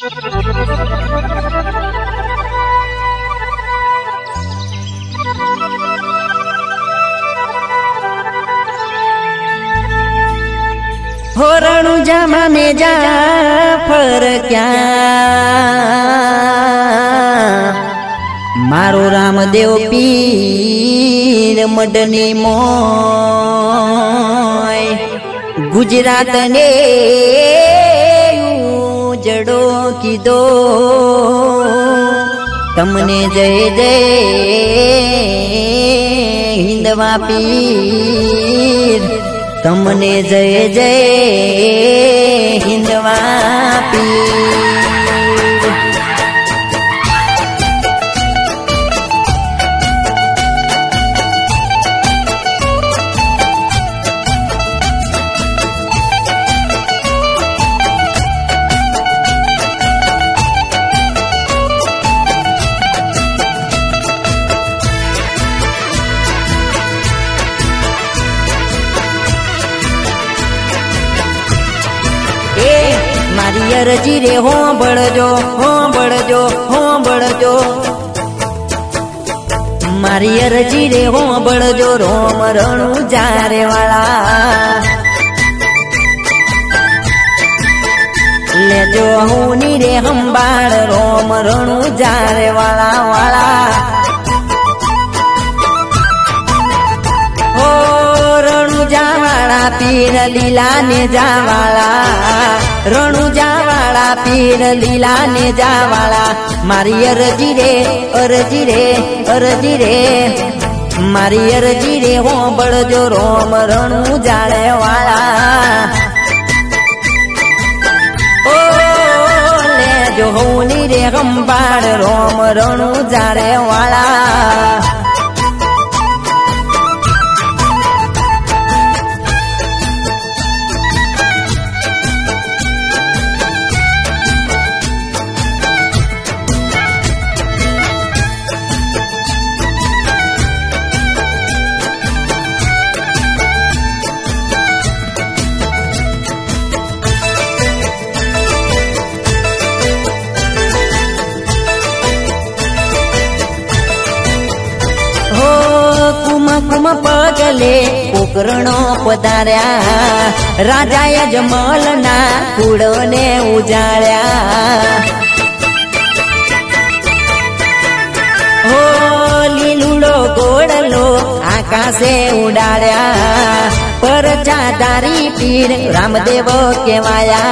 हो रणुजा माने जा फर क्या मारो रामदेव पीर मडनी मोय गुजरात ने जड़ो की दो तमने जय जय हिंदवा पीर तमने जय जय हिंदवा पीर। मारी अरजी रे हो बड़जो मारी अरजी रे हो बड़जो रोम रणु जारे वाला ले जो हुनी रे हम बाड़ रोम रणु जारे वाला वाला हो रणु जावाला पीर लीला ने जावाला रणु जावाला पीर लीला ने जावाला मारी अरजी रे मारी अरजी रे हो बड़जो रोम रणु जाड़े वाला ओ ले जो होनी रे गंबाड़ रोम रणु जाड़े वाला। कुम पगले पोकरणो पधार्या राजा यजमल ना कूड़ने उजाड्या हो लीलुड़ो गोड़लो आकाशे उडाड्या पर चादारी पीर रामदेव केवाया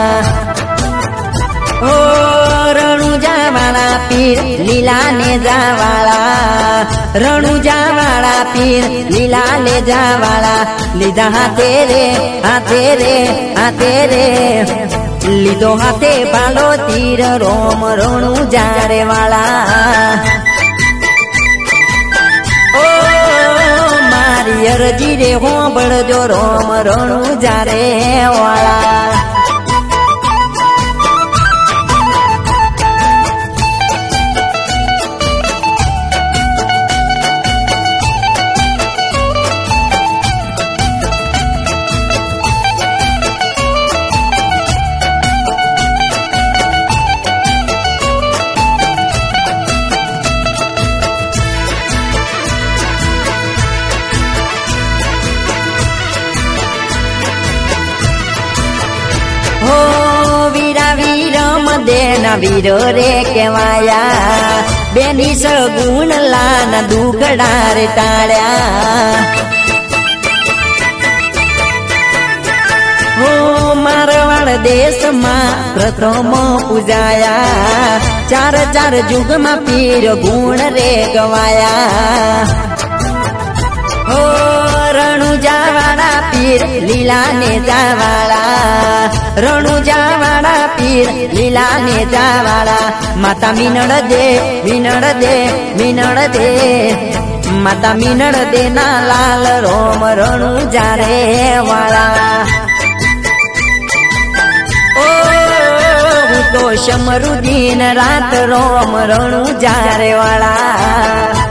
हो रणु जावाला पीर लीला ने जावाला रणु जावाला पीर लीला ले जावाला लीधा हाथे रे लीधो हाथे बालो तीर रोम रणु जारे वाला ओ मारी अरजी रे हो बड़जो रोम रणु जारे वाला। देना वीरो रे केवाया बेनी सगुण लाना दुगड़ा रे टाळ्या हो मारवाड़ देश में प्रथम पूजाया चार जुग में पीर गुण रे गवाया हो रणु जावाला पीर लीला ने जावाला रणु जावाला पीर लीला ने जावाला माता मीनड़ दे माता मीनड़ दे ना लाल रोम रणु जारे वाला ओ तो शमरु दिन रात रोम रणु जारे वाला।